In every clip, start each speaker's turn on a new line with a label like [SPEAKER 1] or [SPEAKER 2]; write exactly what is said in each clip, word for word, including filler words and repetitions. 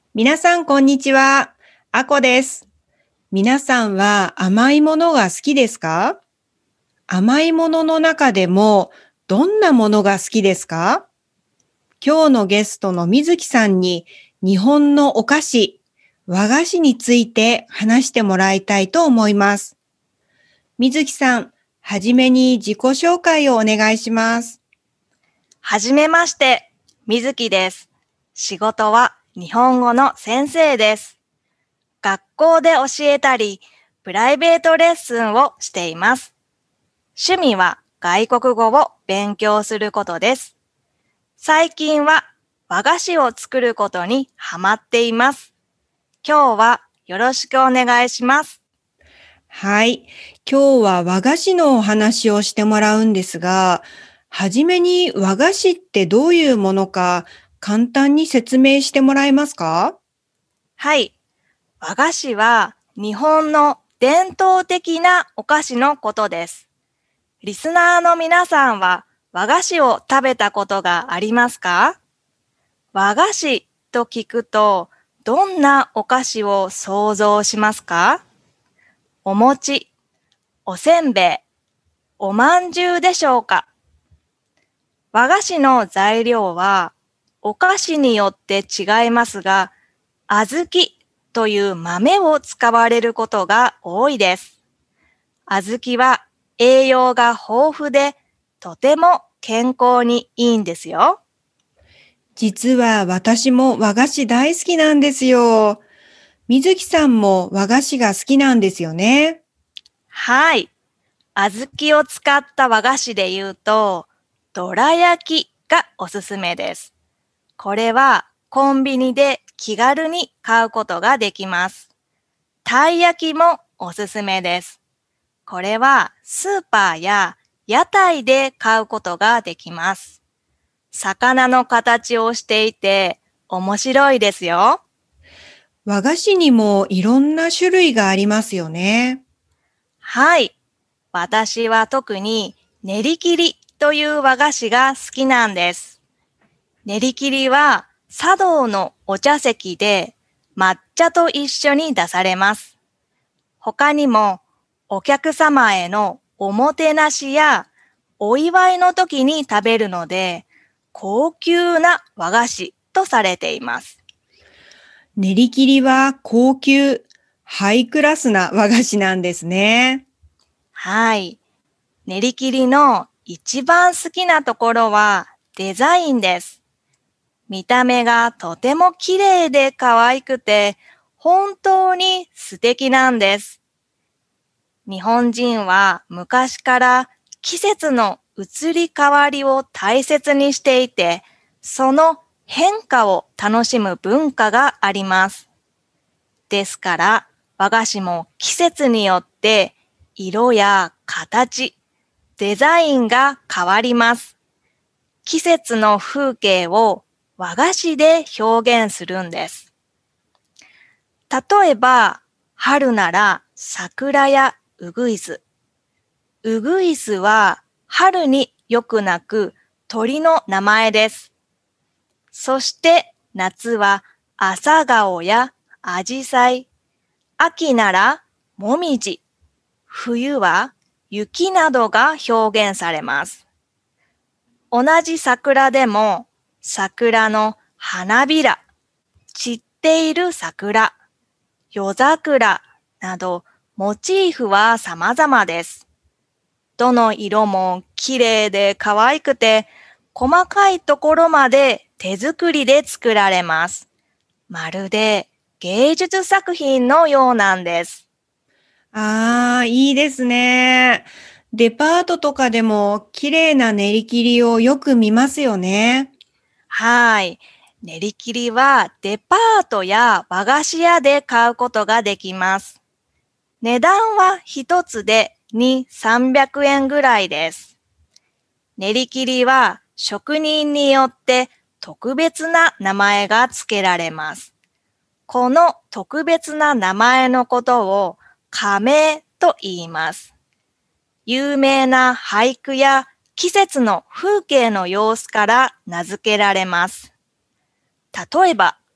[SPEAKER 1] 皆さん、こんにちは。あこです。皆さんは甘いものが好きですか？甘いものの中でもどんなものが好きですか？今日のゲストの水木さんに日本のお菓子、和菓子について話してもらいたいと思います。水木さん、はじめに自己紹介をお願いします。
[SPEAKER 2] はじめまして、水木です。仕事は日本語の先生です。学校で教えたり、プライベートレッスンをしています。趣味は外国語を勉強することです。最近は和菓子を作ることにハマっています。今日はよろしくお願いします。
[SPEAKER 1] はい。今日は和菓子のお話をしてもらうんですが、はじめに和菓子ってどういうものか簡単に説明してもらえますか？
[SPEAKER 2] はい。和菓子は日本の伝統的なお菓子のことです。リスナーの皆さんは和菓子を食べたことがありますか？和菓子と聞くとどんなお菓子を想像しますか？お餅、おせんべい、おまんじゅうでしょうか？和菓子の材料はお菓子によって違いますが、小豆という豆を使われることが多いです。小豆は栄養が豊富でとても健康にいいんですよ。
[SPEAKER 1] 実は私も和菓子大好きなんですよ。水木さんも和菓子が好きなんですよね。
[SPEAKER 2] はい。小豆を使った和菓子で言うと、どら焼きがおすすめです。これはコンビニで気軽に買うことができます。たい焼きもおすすめです。これはスーパーや屋台で買うことができます。魚の形をしていて面白いですよ。
[SPEAKER 1] 和菓子にもいろんな種類がありますよね。
[SPEAKER 2] はい。私は特に練り切りという和菓子が好きなんです。練り切りは茶道のお茶席で抹茶と一緒に出されます。他にもお客様へのおもてなしやお祝いの時に食べるので高級な和菓子とされています。
[SPEAKER 1] 練り切りは高級、ハイクラスな和菓子なんですね。
[SPEAKER 2] はい。練り切りの一番好きなところはデザインです。見た目がとても綺麗で可愛くて本当に素敵なんです。日本人は昔から季節の移り変わりを大切にしていて、その変化を楽しむ文化があります。ですから和菓子も季節によって色や形、デザインが変わります。季節の風景を和菓子で表現するんです。例えば、春なら桜やうぐいす。うぐいすは春によく鳴く鳥の名前です。そして夏は朝顔やアジサイ。秋ならもみじ。冬は雪などが表現されます。同じ桜でも桜の花びら、散っている桜、夜桜などモチーフは様々です。どの色も綺麗で可愛くて、細かいところまで手作りで作られます。まるで芸術作品のようなんです。
[SPEAKER 1] ああ、いいですね。デパートとかでも綺麗な練り切りをよく見ますよね。
[SPEAKER 2] はい。練り切りはデパートや和菓子屋で買うことができます。値段は一つでに、さんびゃくえんぐらいです。練り切りは職人によって特別な名前が付けられます。この特別な名前のことを仮名と言います。有名な俳句や季節の風景の様子から名付けられます。例えば、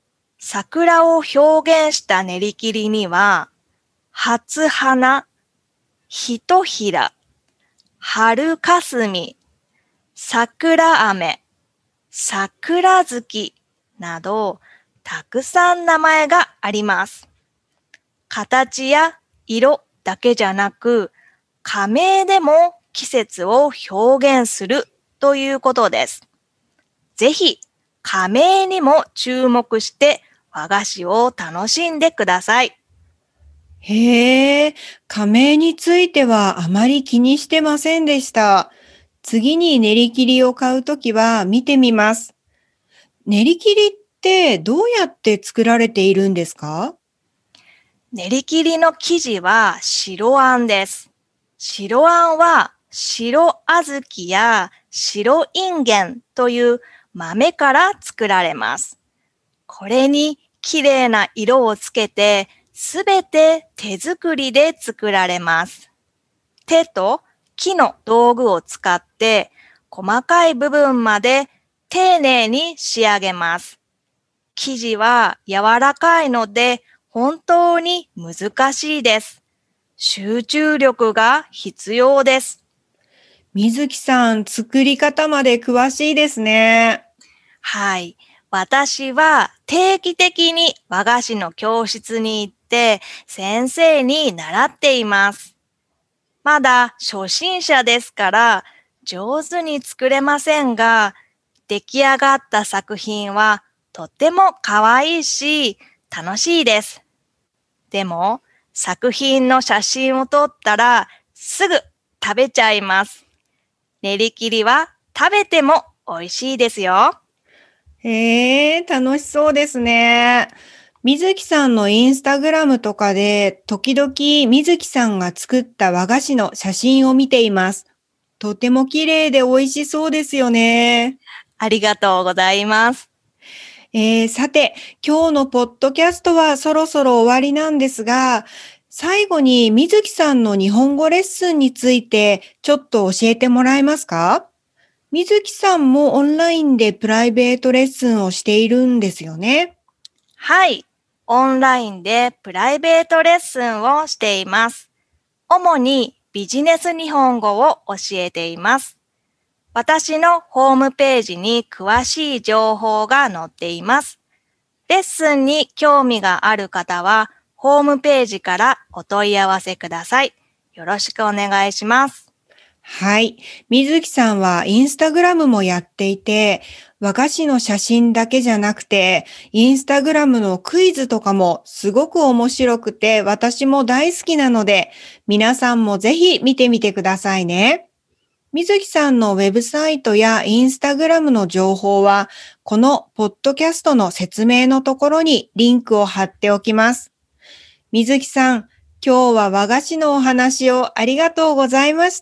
[SPEAKER 2] 桜を表現した練り切りには、初花、ひとひら、春かすみ、桜飴、桜月など、たくさん名前があります。形や色だけじゃなく、仮名でも季節を表現するということです。ぜひ、仮名にも注目して和菓子を楽しんでください。
[SPEAKER 1] へえ、仮名についてはあまり気にしてませんでした。次に練り切りを買うときは見てみます。練り切りってどうやって作られているんですか？
[SPEAKER 2] 練り切りの生地は白あんです。白あんは白小豆や白いんげんという豆から作られます。これにきれいな色をつけて、すべて手作りで作られます。手と木の道具を使って細かい部分まで丁寧に仕上げます。生地は柔らかいので本当に難しいです。集中力が必要です。
[SPEAKER 1] 水木さん、作り方まで詳しいですね。
[SPEAKER 2] はい。私は定期的に和菓子の教室に行って先生に習っています。まだ初心者ですから上手に作れませんが、出来上がった作品はとっても可愛いし楽しいです。でも作品の写真を撮ったらすぐ食べちゃいます。練り切りは食べても美味しいですよ。
[SPEAKER 1] へえ、楽しそうですね。水木さんのインスタグラムとかで、時々水木さんが作った和菓子の写真を見ています。とても綺麗で美味しそうですよね。
[SPEAKER 2] ありがとうございます。
[SPEAKER 1] えー、さて、今日のポッドキャストはそろそろ終わりなんですが、最後に水木さんの日本語レッスンについてちょっと教えてもらえますか？水木さんもオンラインでプライベートレッスンをしているんですよね。
[SPEAKER 2] はい。オンラインでプライベートレッスンをしています。主にビジネス日本語を教えています。私のホームページに詳しい情報が載っています。レッスンに興味がある方は、ホームページからお問い合わせください。よろしくお願いします。
[SPEAKER 1] はい。水木さんはインスタグラムもやっていて、和菓子の写真だけじゃなくて、インスタグラムのクイズとかもすごく面白くて、私も大好きなので、皆さんもぜひ見てみてくださいね。水木さんのウェブサイトやインスタグラムの情報は、このポッドキャストの説明のところにリンクを貼っておきます。水木さん、今日は和菓子のお話をありがとうございました。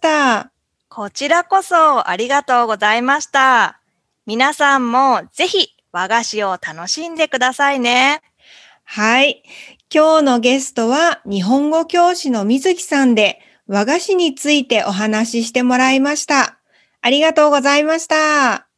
[SPEAKER 2] こちらこそありがとうございました。皆さんもぜひ和菓子を楽しんでくださいね。
[SPEAKER 1] はい。今日のゲストは日本語教師の水木さんで和菓子についてお話ししてもらいました。ありがとうございました。